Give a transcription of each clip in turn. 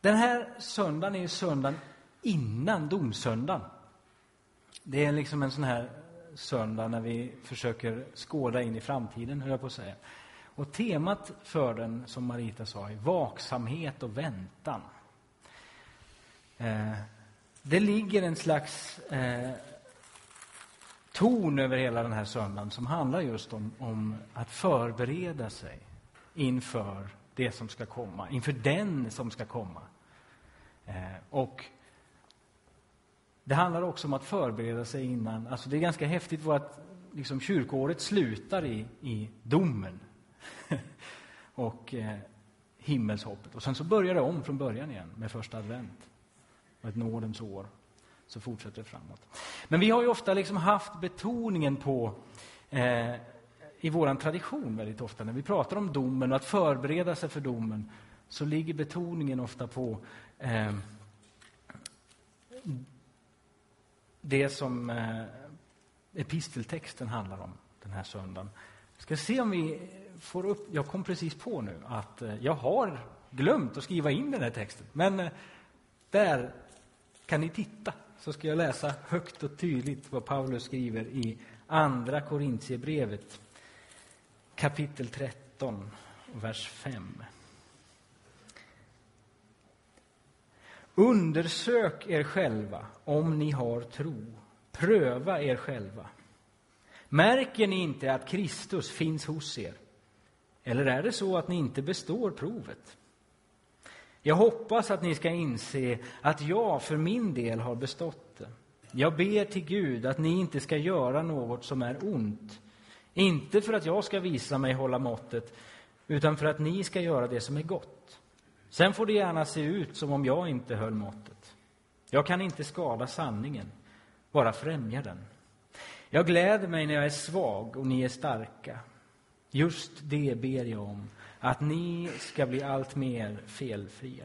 Den här söndagen är ju söndagen innan domsöndagen. Det är liksom en sån här söndag när vi försöker skåda in i framtiden, höll jag på att säga. Och temat för den, som Marita sa, är vaksamhet och väntan. Det ligger en slags ton över hela den här söndagen som handlar just om att förbereda sig inför det som ska komma, inför den som ska komma. Och det handlar också om att förbereda sig innan. Alltså det är ganska häftigt vad att liksom kyrkoåret slutar i domen och himmelshoppet. Och sen så börjar det om från början igen med första advent. Och ett nådens år. Så fortsätter det framåt. Men vi har ju ofta liksom haft betoningen på i våran tradition väldigt ofta. När vi pratar om domen och att förbereda sig för domen, så ligger betoningen ofta på det som episteltexten handlar om den här söndagen. Ska se om vi får upp. Jag kom precis på nu att jag har glömt att skriva in den här texten. Men där kan ni titta, så ska jag läsa högt och tydligt vad Paulus skriver i andra Korintierbrevet kapitel 13 vers 5. Undersök er själva om ni har tro. Pröva er själva. Märker ni inte att Kristus finns hos er? Eller är det så att ni inte består provet? Jag hoppas att ni ska inse att jag för min del har bestått det. Jag ber till Gud att ni inte ska göra något som är ont. Inte för att jag ska visa mig hålla måttet, utan för att ni ska göra det som är gott. Sen får det gärna se ut som om jag inte höll måttet. Jag kan inte skada sanningen, bara främja den. Jag gläder mig när jag är svag och ni är starka. Just det ber jag om, att ni ska bli allt mer felfria.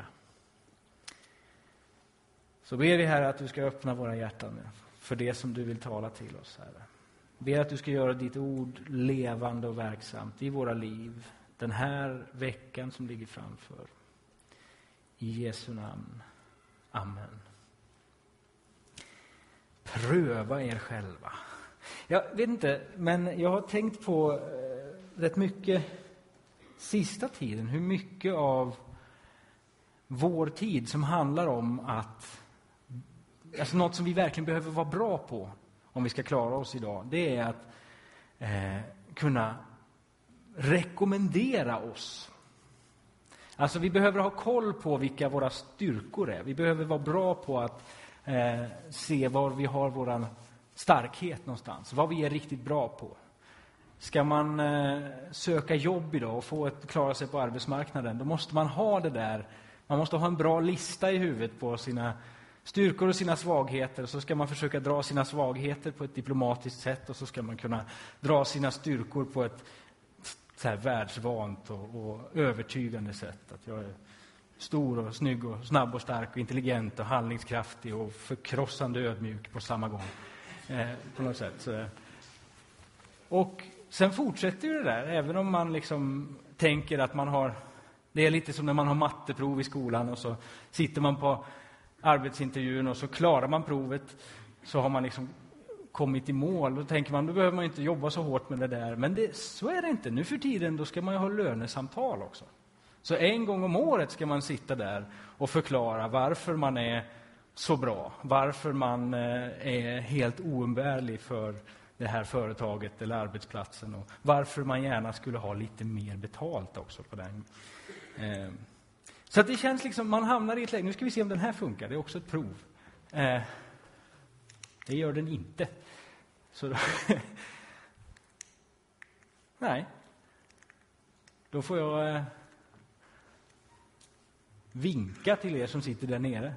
Så ber vi, Herre, att du ska öppna våra hjärtan för det som du vill tala till oss, Herre. Ber att du ska göra ditt ord levande och verksamt i våra liv den här veckan som ligger framför. I Jesu namn. Amen. Pröva er själva. Jag vet inte, men jag har tänkt på rätt mycket sista tiden, hur mycket av vår tid som handlar om att, alltså något som vi verkligen behöver vara bra på om vi ska klara oss idag, det är att kunna rekommendera oss. Alltså vi behöver ha koll på vilka våra styrkor är. Vi behöver vara bra på att se var vi har våran starkhet någonstans, vad vi är riktigt bra på. Ska man söka jobb idag och klara sig på arbetsmarknaden, då måste man ha det där. Man måste ha en bra lista i huvudet på sina styrkor och sina svagheter. Och så ska man försöka dra sina svagheter på ett diplomatiskt sätt. Och så ska man kunna dra sina styrkor på ett så här världsvant och övertygande sätt. Att jag är stor och snygg och snabb och stark och intelligent och handlingskraftig och förkrossande ödmjuk på samma gång. På något sätt. Så, och sen fortsätter ju det där, även om man liksom tänker att man har, det är lite som när man har matteprov i skolan och så sitter man på arbetsintervjun och så klarar man provet, så har man liksom kommit i mål. Då tänker man, då behöver man inte jobba så hårt med det där. Men så är det inte. Nu för tiden, då ska man ju ha lönesamtal också. Så en gång om året ska man sitta där och förklara varför man är så bra. Varför man är helt oumbärlig för det här företaget eller arbetsplatsen. Och varför man gärna skulle ha lite mer betalt också på den. Så att det känns liksom, man hamnar i ett läge. Nu ska vi se om den här funkar. Det är också ett prov. Det gör den inte. Så då, nej. Då får jag vinka till er som sitter där nere.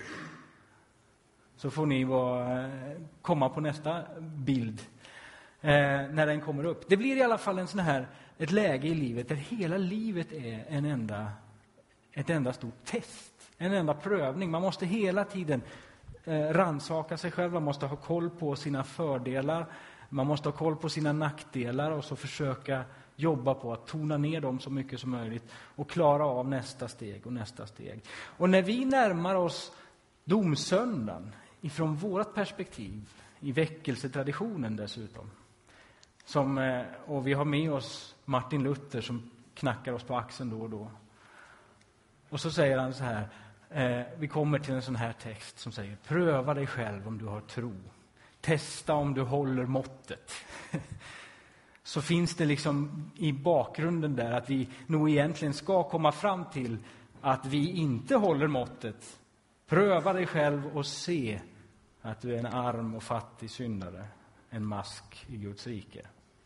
Så får ni komma på nästa bild när den kommer upp. Det blir i alla fall ett läge i livet där hela livet är ett enda stort test. En enda prövning. Man måste hela tiden rannsaka sig själv. Man måste ha koll på sina fördelar. Man måste ha koll på sina nackdelar och så försöka jobba på att tona ner dem så mycket som möjligt och klara av nästa steg och nästa steg. Och när vi närmar oss domsöndagen ifrån vårt perspektiv, i väckelsetraditionen dessutom, och vi har med oss Martin Luther som knackar oss på axeln då och då. Och så säger han så här, vi kommer till en sån här text som säger: pröva dig själv om du har tro. Testa om du håller måttet. Så finns det liksom i bakgrunden där att vi nog egentligen ska komma fram till att vi inte håller måttet. Pröva dig själv och se att du är en arm och fattig syndare, en mask i Guds rike.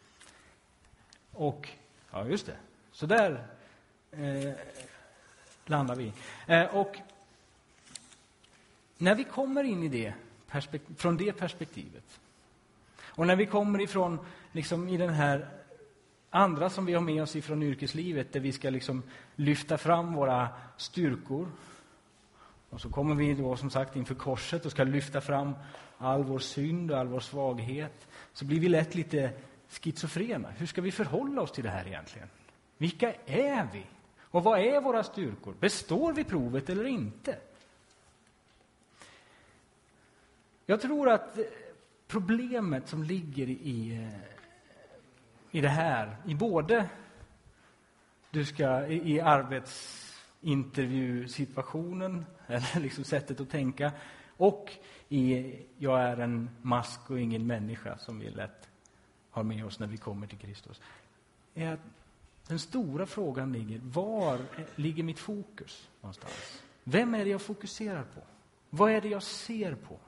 Och, ja just det, så där landar vi. Och när vi kommer in i det från det perspektivet, och när vi kommer ifrån liksom i den här andra som vi har med oss ifrån yrkeslivet, där vi ska liksom lyfta fram våra styrkor, och så kommer vi då som sagt inför korset och ska lyfta fram all vår synd och all vår svaghet, så blir vi lätt lite schizofrena. Hur ska vi förhålla oss till det här egentligen? Vilka är vi? Och vad är våra styrkor? Består vi provet eller inte? Jag tror att problemet som ligger i det här, i både i arbetsintervjusituationen, eller liksom sättet att tänka, och i jag är en mask och ingen människa, som vi lätt har med oss när vi kommer till Kristus, är att den stora frågan ligger: var ligger mitt fokus någonstans? Vem är det jag fokuserar på? Vad är det jag ser på?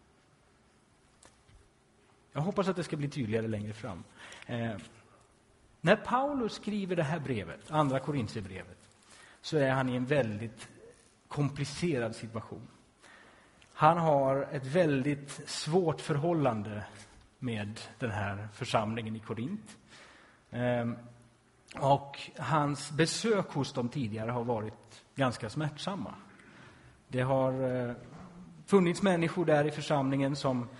Jag hoppas att det ska bli tydligare längre fram. När Paulus skriver det här brevet, andra Korinthierbrevet, så är han i en väldigt komplicerad situation. Han har ett väldigt svårt förhållande med den här församlingen i Korint. Och hans besök hos dem tidigare har varit ganska smärtsamma. Det har funnits människor där i församlingen som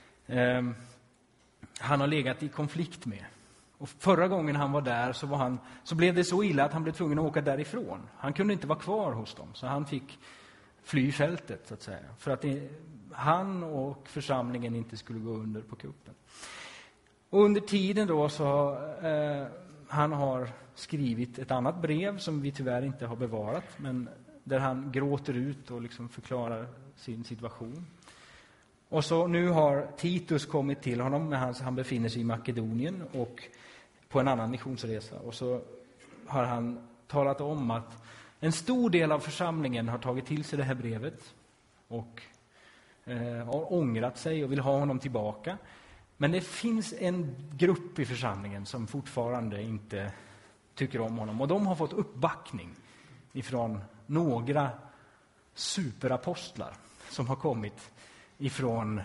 han har legat i konflikt med. Och förra gången han var där så blev det så illa att han blev tvungen att åka därifrån. Han kunde inte vara kvar hos dem, så han fick fly fältet så att säga. För att han och församlingen inte skulle gå under på kuppen. Och under tiden då så han har skrivit ett annat brev som vi tyvärr inte har bevarat, men där han gråter ut och liksom förklarar sin situation. Och så nu har Titus kommit till honom när han befinner sig i Makedonien och på en annan missionsresa. Och så har han talat om att en stor del av församlingen har tagit till sig det här brevet och har ångrat sig och vill ha honom tillbaka. Men det finns en grupp i församlingen som fortfarande inte tycker om honom. Och de har fått uppbackning ifrån några superapostlar som har kommit ifrån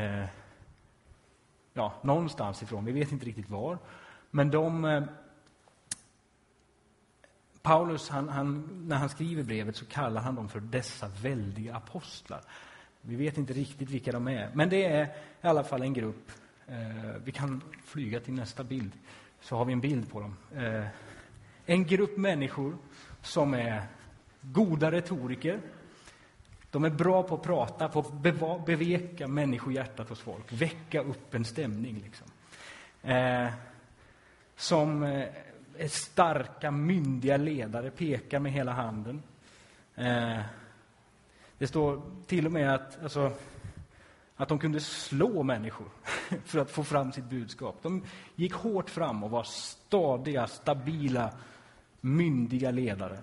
någonstans ifrån. Vi vet inte riktigt var. Men Paulus, när han skriver brevet så kallar han dem för dessa väldiga apostlar. Vi vet inte riktigt vilka de är. Men det är i alla fall en grupp. Vi kan flyga till nästa bild. Så har vi en bild på dem. En grupp människor som är goda retoriker. De är bra på att prata, på att beveka människohjärtat hos folk. Väcka upp en stämning liksom. Som är starka, myndiga ledare, pekar med hela handen. Det står till och med att de kunde slå människor för att få fram sitt budskap. De gick hårt fram och var stadiga, stabila, myndiga ledare.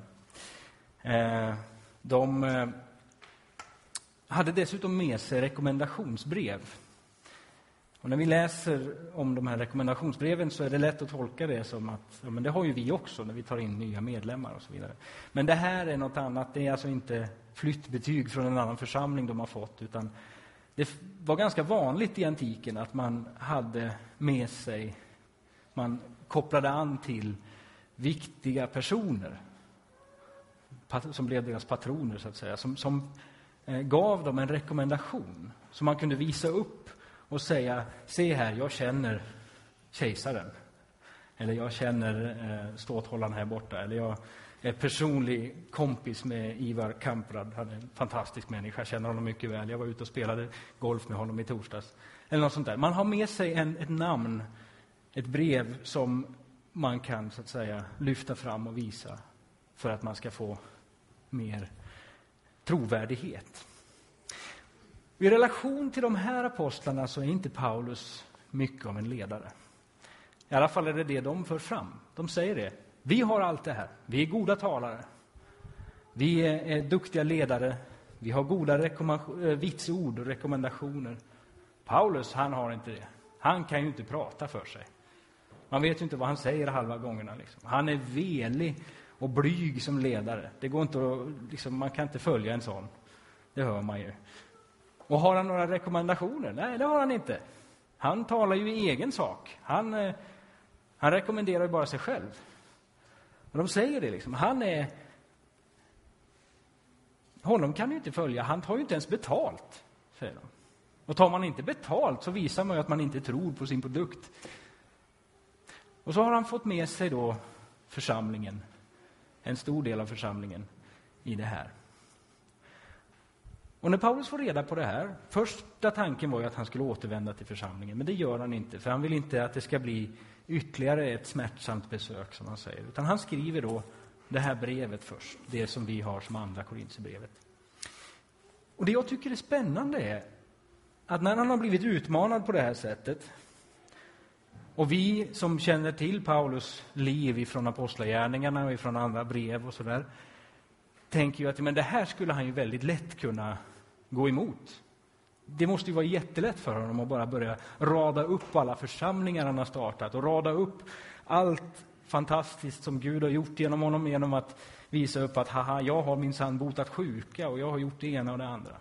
De hade dessutom med sig rekommendationsbrev. Och när vi läser om de här rekommendationsbreven så är det lätt att tolka det som att men det har ju vi också när vi tar in nya medlemmar och så vidare. Men det här är något annat. Det är alltså inte flyttbetyg från en annan församling de har fått, utan det var ganska vanligt i antiken att man hade med sig, man kopplade an till viktiga personer som blev deras patroner så att säga, som gav dem en rekommendation som man kunde visa upp och säga: se här, jag känner kejsaren. Eller jag känner ståthållaren här borta. Eller jag är personlig kompis med Ivar Kamprad. Han är en fantastisk människa. Jag känner honom mycket väl. Jag var ute och spelade golf med honom i torsdags. Eller något sånt där. Man har med sig ett namn, ett brev som man kan så att säga lyfta fram och visa för att man ska få mer trovärdighet. I relation till de här apostlarna så är inte Paulus mycket av en ledare. I alla fall är det de för fram. De säger det. Vi har allt det här. Vi är goda talare. Vi är duktiga ledare. Vi har goda vitsord och rekommendationer. Paulus, han har inte det. Han kan ju inte prata för sig. Man vet ju inte vad han säger halva gångerna. Liksom. Han är velig och blyg som ledare. Det går inte att, liksom, man kan inte följa en sån. Det hör man ju. Och har han några rekommendationer? Nej, det har han inte. Han talar ju i egen sak. Han rekommenderar ju bara sig själv. Och de säger det liksom. Honom kan du inte följa. Han tar ju inte ens betalt, säger de. Och tar man inte betalt så visar man ju att man inte tror på sin produkt. Och så har han fått med sig då församlingen. En stor del av församlingen i det här. Och när Paulus får reda på det här, första tanken var ju att han skulle återvända till församlingen, men det gör han inte, för han vill inte att det ska bli ytterligare ett smärtsamt besök, som han säger. Utan han skriver då det här brevet först, det som vi har som andra Korinthierbrevet. Och det jag tycker är spännande är att när han har blivit utmanad på det här sättet, och vi som känner till Paulus liv ifrån apostlagärningarna och ifrån andra brev och sådär, tänker ju att men det här skulle han ju väldigt lätt kunna gå emot. Det måste ju vara jättelätt för honom att bara börja rada upp alla församlingar han har startat och rada upp allt fantastiskt som Gud har gjort genom honom, genom att visa upp att haha, jag har minsann botat sjuka och jag har gjort det ena och det andra.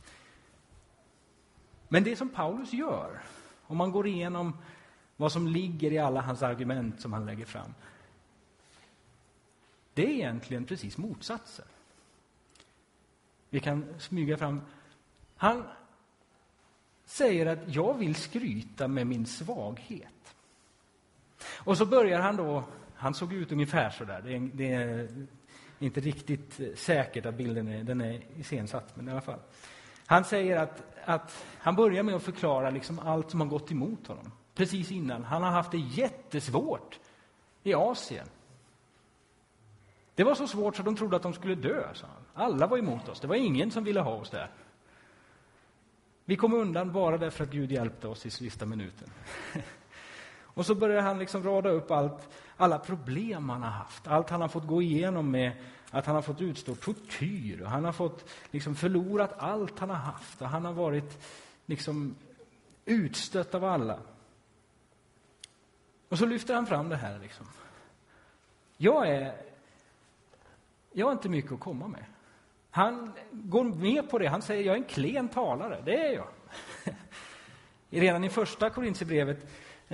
Men det som Paulus gör, om man går igenom vad som ligger i alla hans argument som han lägger fram, det är egentligen precis motsatsen. Vi kan smyga fram. Han säger att jag vill skryta med min svaghet. Och så börjar han då, han såg ut ungefär så där. Det är inte riktigt säkert att bilden den är iscensatt, men i alla fall. Han säger att han börjar med att förklara liksom allt som har gått emot honom. Precis innan. Han har haft det jättesvårt i Asien. Det var så svårt så de trodde att de skulle dö, sa han. Alla var emot oss. Det var ingen som ville ha oss där. Vi kom undan bara därför att Gud hjälpte oss i sista minuten. Och så börjar han liksom rada upp alla problem han har haft. Allt han har fått gå igenom med att han har fått utstå tortyr. Och han har fått liksom förlorat allt han har haft. Och han har varit liksom utstött av alla. Och så lyfter han fram det här liksom. Jag har inte mycket att komma med. Han går med på det. Han säger, jag är en klen talare. Det är jag. Redan i första Korinthierbrevet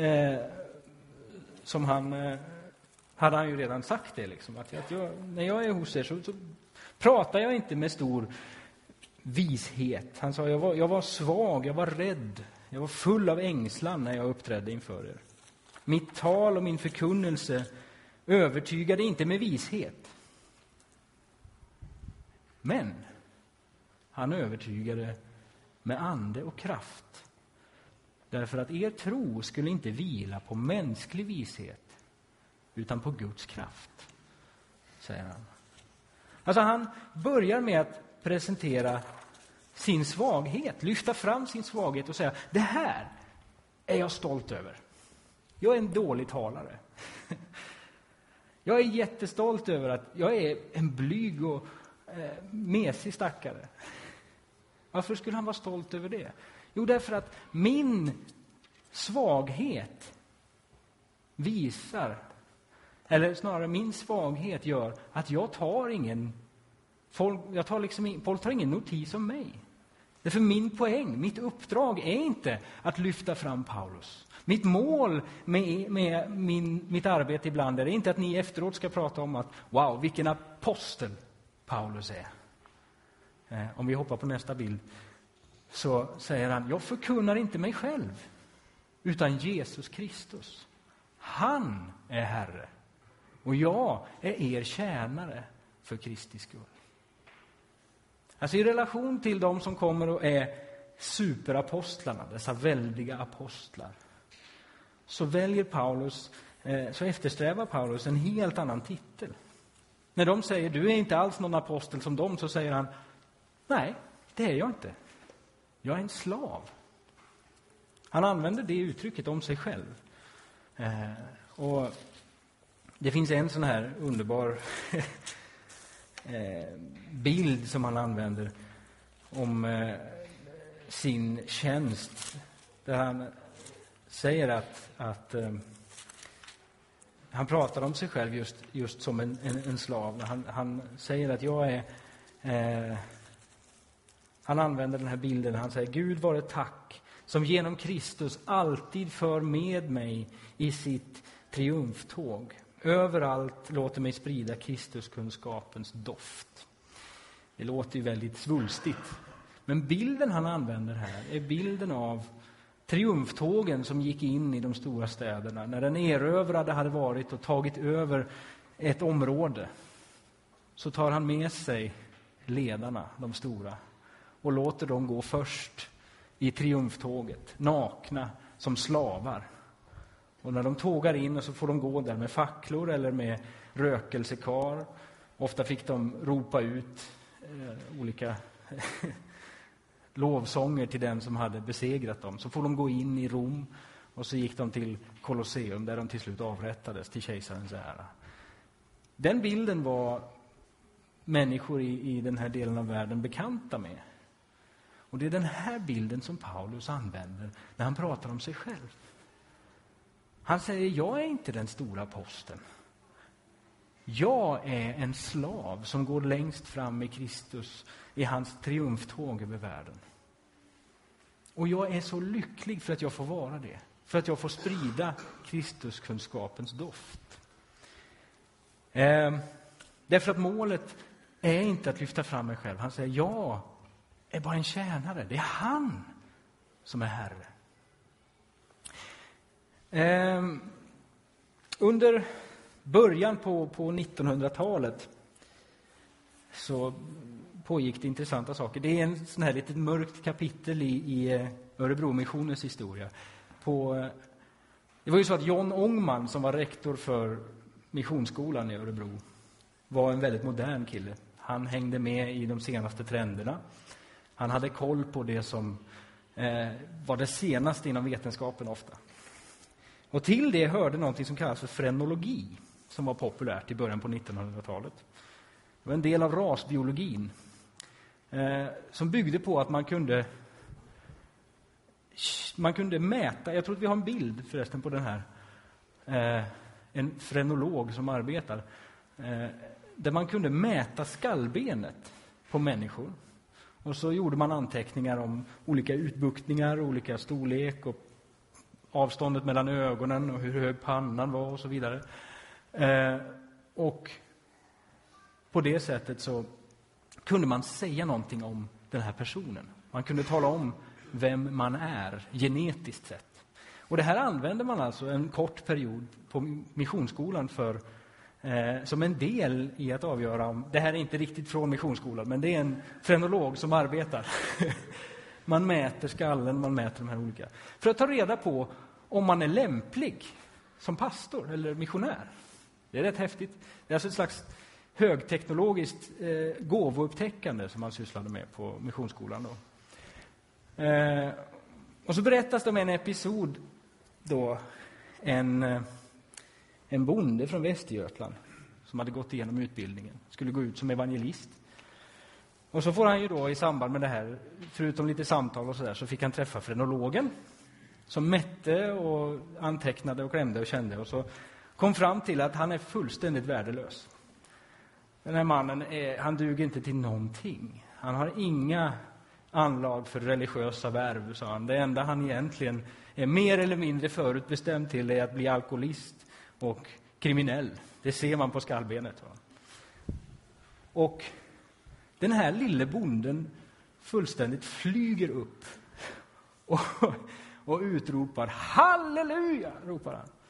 som hade han ju redan sagt det. Liksom, att när jag är hos er så pratar jag inte med stor vishet. Han sa, jag var svag, jag var rädd. Jag var full av ängslan när jag uppträdde inför er. Mitt tal och min förkunnelse övertygade inte med vishet. Men han övertygade med ande och kraft. Därför att er tro skulle inte vila på mänsklig vishet utan på Guds kraft, säger han. Alltså han börjar med att presentera sin svaghet, lyfta fram sin svaghet och säga, det här är jag stolt över. Jag är en dålig talare. Jag är jättestolt över att jag är en blyg och mesig stackare. Varför skulle han vara stolt över det? Jo, därför att min svaghet visar, eller snarare min svaghet gör att jag tar ingen, folk tar ingen notis om mig. Därför min poäng, mitt uppdrag är inte att lyfta fram Paulus. Mitt mål med mitt arbete ibland är inte att ni efteråt ska prata om att wow, vilken apostel Paulus är. Om vi hoppar på nästa bild så säger han, jag förkunnar inte mig själv utan Jesus Kristus. Han är Herre. Och jag är er tjänare för Kristi skull. Alltså i relation till de som kommer och är superapostlarna, dessa väldiga apostlar, så eftersträvar Paulus en helt annan titel. När de säger, du är inte alls någon apostel som dem, så säger han, nej, det är jag inte. Jag är en slav. Han använder det uttrycket om sig själv. Och det finns en sån här underbar bild som han använder om sin tjänst. Där han säger att han pratar om sig själv just som en slav. Han säger att jag är... Han använder den här bilden. Han säger, Gud vare tack som genom Kristus alltid för med mig i sitt triumftåg. Överallt låter mig sprida Kristuskunskapens doft. Det låter ju väldigt svulstigt. Men bilden han använder här är bilden av triumftågen som gick in i de stora städerna. När den erövrade hade varit och tagit över ett område, så tar han med sig ledarna, de stora, och låter dem gå först i triumftåget, nakna som slavar. Och när de tågar in, så får de gå där med facklor eller med rökelsekar. Ofta fick de ropa ut olika lovsånger till den som hade besegrat dem. Så får de gå in i Rom, och så gick de till Colosseum där de till slut avrättades till kejsarens ära. Den bilden var människor i den här delen av världen bekanta med. Och det är den här bilden som Paulus använder när han pratar om sig själv. Han säger, jag är inte den stora aposteln. Jag är en slav som går längst fram med Kristus i hans triumftåg över världen. Och jag är så lycklig för att jag får vara det. För att jag får sprida Kristuskunskapens doft. Därför att målet är inte att lyfta fram mig själv. Han säger, jag är bara en tjänare. Det är han som är Herre. Under början på 1900-talet så pågick det intressanta saker. Det är en sån här litet mörkt kapitel i Örebro-missionens historia. Det var ju så att John Ångman, som var rektor för missionsskolan i Örebro, var en väldigt modern kille. Han hängde med i de senaste trenderna. Han hade koll på det som var det senaste inom vetenskapen ofta. Och till det hörde någonting som kallas för frenologi, som var populärt i början på 1900-talet. Det var en del av rasbiologin som byggde på att man kunde mäta. Jag tror att vi har en bild förresten på den här. En frenolog som arbetar. Där man kunde mäta skallbenet på människor. Och så gjorde man anteckningar om olika utbuktningar, olika storlek och avståndet mellan ögonen och hur hög pannan var och så vidare. Och på det sättet så kunde man säga någonting om den här personen. Man kunde tala om vem man är genetiskt sett. Och det här använde man alltså en kort period på missionsskolan som en del i att avgöra om... Det här är inte riktigt från missionsskolan, men det är en frenolog som arbetar. Man mäter skallen, man mäter de här olika. För att ta reda på om man är lämplig som pastor eller missionär. Det är rätt häftigt. Det är alltså ett slags högteknologiskt gåvoupptäckande som man sysslade med på missionsskolan då. Och så berättas det om en episod då en bonde från Västergötland som hade gått igenom utbildningen skulle gå ut som evangelist. Och så får han ju då i samband med det här, förutom lite samtal och sådär, så fick han träffa frenologen som mätte och antecknade och klämde och kände, och så kom fram till att han är fullständigt värdelös. Den här mannen han duger inte till någonting. Han har inga anlag för religiösa värv, sa han. Det enda han egentligen är mer eller mindre förutbestämd till är att bli alkoholist och kriminell. Det ser man på skallbenet. Va? Och den här lille bonden fullständigt flyger upp och utropar halleluja, ropar han.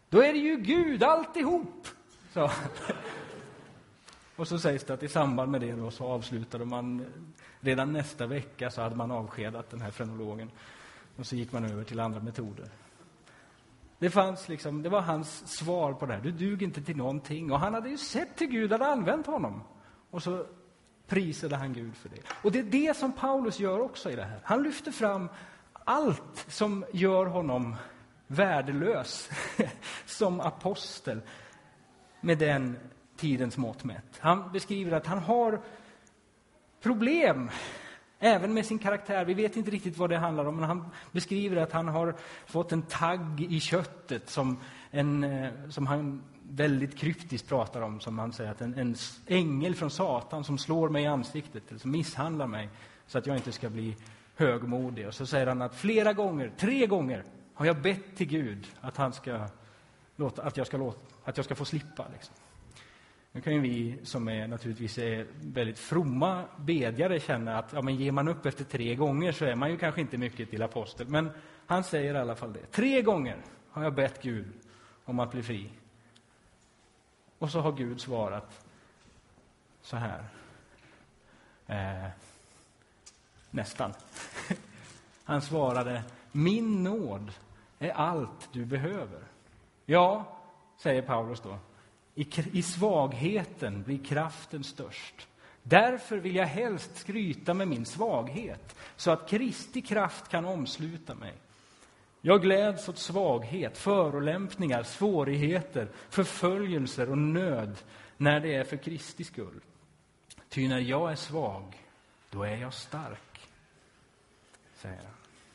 Då är det ju Gud alltihop. Så. Och så sägs det att i samband med det då så avslutade man, redan nästa vecka så hade man avskedat den här frenologen. Och så gick man över till andra metoder. Det var hans svar på det här. Du duger inte till någonting. Och han hade ju sett till Gud hade använt honom. Och så prisade han Gud för det. Och det är det som Paulus gör också i det här. Han lyfter fram allt som gör honom värdelös som apostel med den tidens mått mätt. Han beskriver att han har problem även med sin karaktär. Vi vet inte riktigt vad det handlar om, men han beskriver att han har fått en tagg i köttet som han väldigt kryptiskt pratar om, som han säger att en ängel från Satan som slår mig i ansiktet eller som misshandlar mig så att jag inte ska bli högmodig. Och så säger han att 3 gånger har jag bett till Gud att han ska att jag ska få slippa liksom. Nu kan ju vi som naturligtvis är väldigt fromma bedjare känna att men ger man upp efter 3 gånger så är man ju kanske inte mycket till apostel. Men han säger i alla fall det. 3 gånger har jag bett Gud om att bli fri. Och så har Gud svarat så här. Nästan. Han svarade, min nåd är allt du behöver. Ja, säger Paulus då. I svagheten blir kraften störst. Därför vill jag helst skryta med min svaghet, så att Kristi kraft kan omsluta mig. Jag gläds åt svaghet, förolämpningar, svårigheter, förföljelser och nöd när det är för Kristi skull. Ty när jag är svag, då är jag stark, säger han.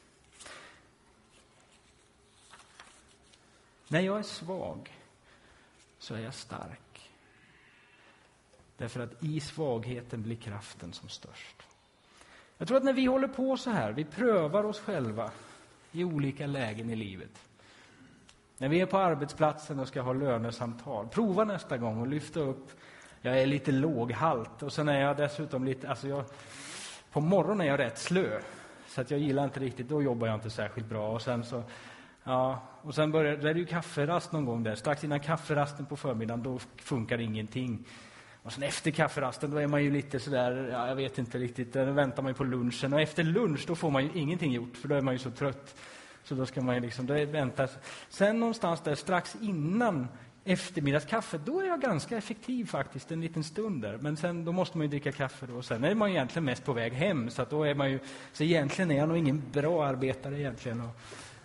När jag är svag så är jag stark. Därför att i svagheten blir kraften som störst. Jag tror att när vi håller på så här, vi prövar oss själva i olika lägen i livet. När vi är på arbetsplatsen och ska ha lönesamtal, prova nästa gång och lyfta upp. Jag är lite låghalt och sen är jag dessutom lite, på morgonen är jag rätt slö. Så att jag gillar inte riktigt, då jobbar jag inte särskilt bra. Och sen så, och sen börjar det är ju kafferast någon gång där. Strax innan kafferasten på förmiddagen, då funkar ingenting. Och sen efter kafferasten, då är man ju lite sådär, jag vet inte riktigt, då väntar man ju på lunchen. Och efter lunch, då får man ju ingenting gjort, för då är man ju så trött. Så då ska man ju då vänta. Sen någonstans där, strax innan eftermiddagskaffe, då är jag ganska effektiv faktiskt, en liten stund där. Men sen, då måste man ju dricka kaffe då. Och sen är man ju egentligen mest på väg hem, så att då är man ju, så egentligen är jag nog ingen bra arbetare egentligen. Och,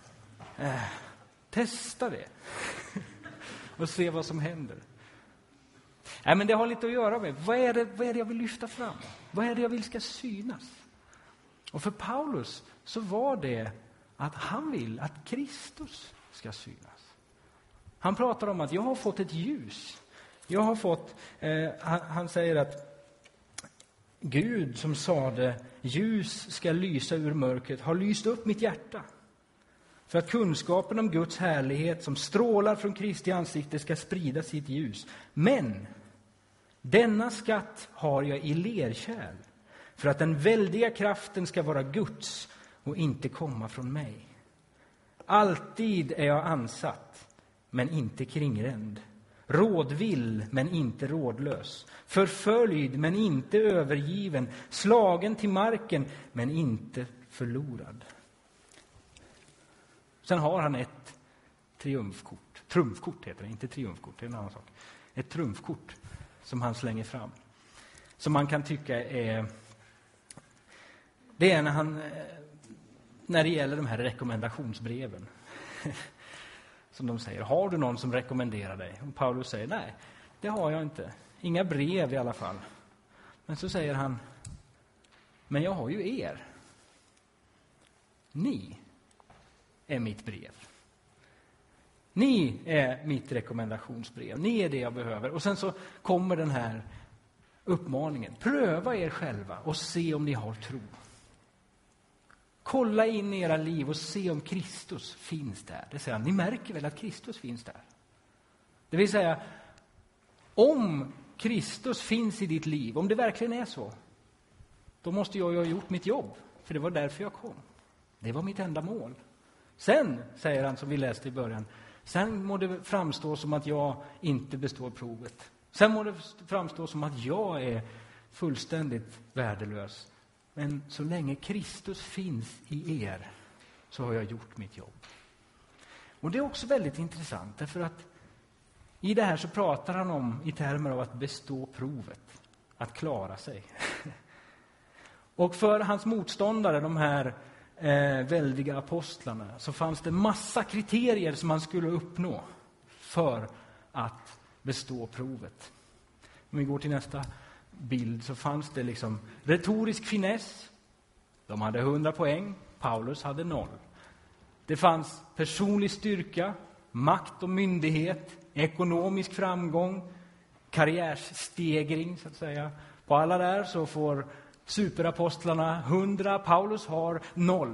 testa det. Och se vad som händer. Nej, men det har lite att göra med, vad är det jag vill lyfta fram? Vad är det jag vill ska synas? Och för Paulus så var det att han vill att Kristus ska synas. Han pratar om att jag har fått ett ljus. Jag har fått, han säger att Gud som sade ljus ska lysa ur mörkret har lyst upp mitt hjärta. För att kunskapen om Guds härlighet som strålar från Kristi ansikte ska sprida sitt ljus. Men denna skatt har jag i lerkärl, för att den väldiga kraften ska vara Guds och inte komma från mig. Alltid är jag ansatt, men inte kringränd. Rådvill, men inte rådlös. Förföljd, men inte övergiven. Slagen till marken, men inte förlorad. Sen har han ett triumfkort. Trumfkort heter det, inte triumfkort, det är en annan sak. Ett trumfkort som han slänger fram. Som man kan tycka är... Det är när det gäller de här rekommendationsbreven. Som de säger, har du någon som rekommenderar dig? Och Paulus säger, nej, det har jag inte. Inga brev i alla fall. Men så säger han, men jag har ju er. Ni är mitt brev. Ni är mitt rekommendationsbrev. Ni är det jag behöver. Och sen så kommer den här uppmaningen. Pröva er själva och se om ni har tro. Kolla in i era liv och se om Kristus finns där. Det säger han, ni märker väl att Kristus finns där. Det vill säga, om Kristus finns i ditt liv, om det verkligen är så, då måste jag ju ha gjort mitt jobb. För det var därför jag kom. Det var mitt enda mål. Sen, säger han som vi läste i början, Sen må det framstå som att jag inte består provet. Sen må det framstå som att jag är fullständigt värdelös. Men så länge Kristus finns i er så har jag gjort mitt jobb. Och det är också väldigt intressant, därför att i det här så pratar han om i termer av att bestå provet, att klara sig. Och för hans motståndare, de här väldiga apostlarna, så fanns det massa kriterier som man skulle uppnå för att bestå provet. Om vi går till nästa bild så fanns det liksom retorisk finess. De hade 100 poäng, Paulus hade 0. Det fanns personlig styrka, makt och myndighet, ekonomisk framgång, karriärsstegring så att säga. På alla där så får superapostlarna 100, Paulus har 0.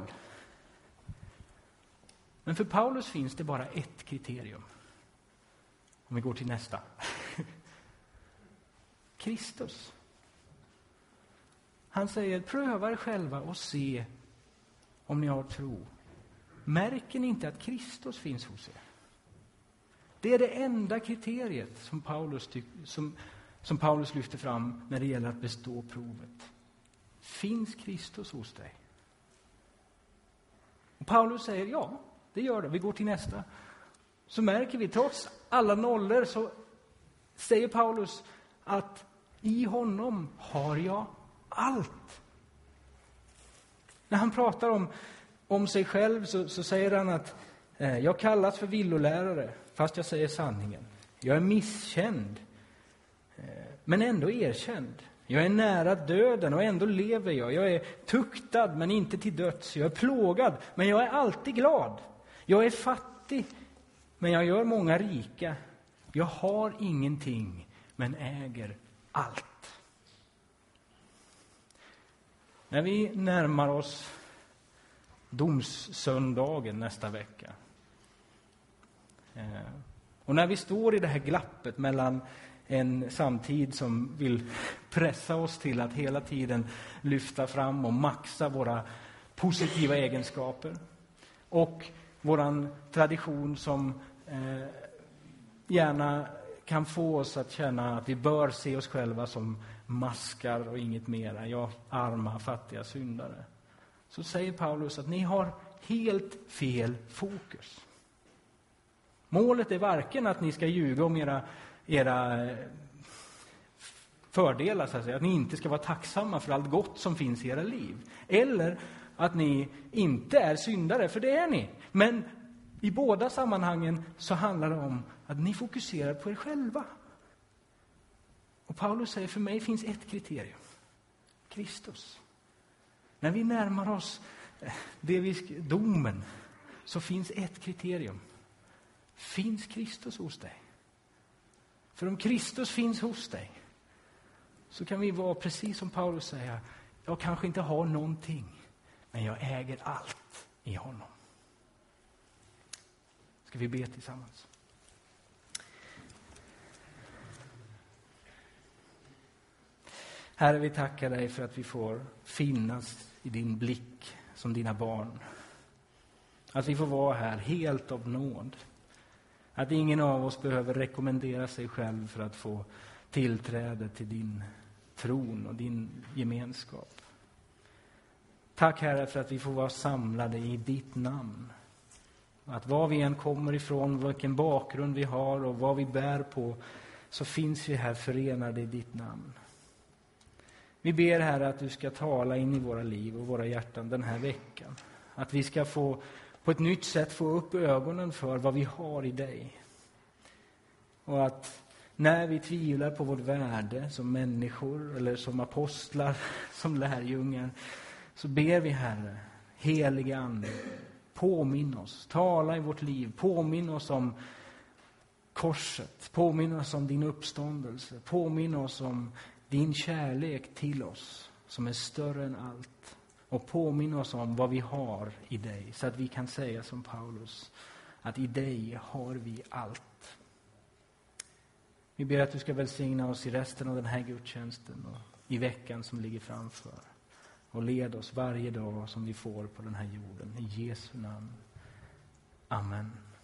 Men för Paulus finns det bara ett kriterium. Om vi går till nästa. Kristus. Han säger, pröva er själva och se om ni har tro. Märker ni inte att Kristus finns hos er? Det är det enda kriteriet som Paulus lyfter fram när det gäller att bestå provet. Finns Kristus hos dig? Och Paulus säger, ja, det gör det. Vi går till nästa. Så märker vi, trots alla nollor så säger Paulus att i honom har jag allt. När han pratar om sig själv så säger han att jag kallas för villolärare fast jag säger sanningen. Jag är misskänd men ändå erkänd. Jag är nära döden och ändå lever jag. Jag är tuktad men inte till döds. Jag är plågad men jag är alltid glad. Jag är fattig men jag gör många rika. Jag har ingenting men äger allt. När vi närmar oss domssöndagen nästa vecka och när vi står i det här glappet mellan en samtid som vill pressa oss till att hela tiden lyfta fram och maxa våra positiva egenskaper och våran tradition som gärna kan få oss att känna att vi bör se oss själva som maskar och inget mera, jag arma, fattiga syndare. Så säger Paulus att ni har helt fel fokus. Målet är varken att ni ska ljuga om era fördelar, så att säga, att ni inte ska vara tacksamma för allt gott som finns i era liv. Eller att ni inte är syndare, för det är ni. Men i båda sammanhangen så handlar det om att ni fokuserar på er själva. Och Paulus säger, för mig finns ett kriterium. Kristus. När vi närmar oss domen så finns ett kriterium. Finns Kristus hos dig? För om Kristus finns hos dig så kan vi vara precis som Paulus säger. Jag kanske inte har någonting, men jag äger allt i honom. Ska vi be tillsammans? Herre, vi tackar dig för att vi får finnas i din blick som dina barn. Att vi får vara här helt av nåd. Att ingen av oss behöver rekommendera sig själv för att få tillträde till din tron och din gemenskap. Tack Herre för att vi får vara samlade i ditt namn. Att var vi än kommer ifrån, vilken bakgrund vi har och vad vi bär på, så finns vi här förenade i ditt namn. Vi ber Herre att du ska tala in i våra liv och våra hjärtan den här veckan. Att vi ska få på ett nytt sätt få upp ögonen för vad vi har i dig. Och att när vi tvivlar på vårt värde som människor eller som apostlar, som lärjungar, så ber vi Herre, helige Ande, påminn oss, tala i vårt liv, påminn oss om korset, påminn oss om din uppståndelse, påminn oss om din kärlek till oss som är större än allt. Och påminn oss om vad vi har i dig, så att vi kan säga som Paulus, att i dig har vi allt. Vi ber att du ska välsigna oss i resten av den här gudstjänsten och i veckan som ligger framför. Och led oss varje dag som vi får på den här jorden. I Jesu namn. Amen.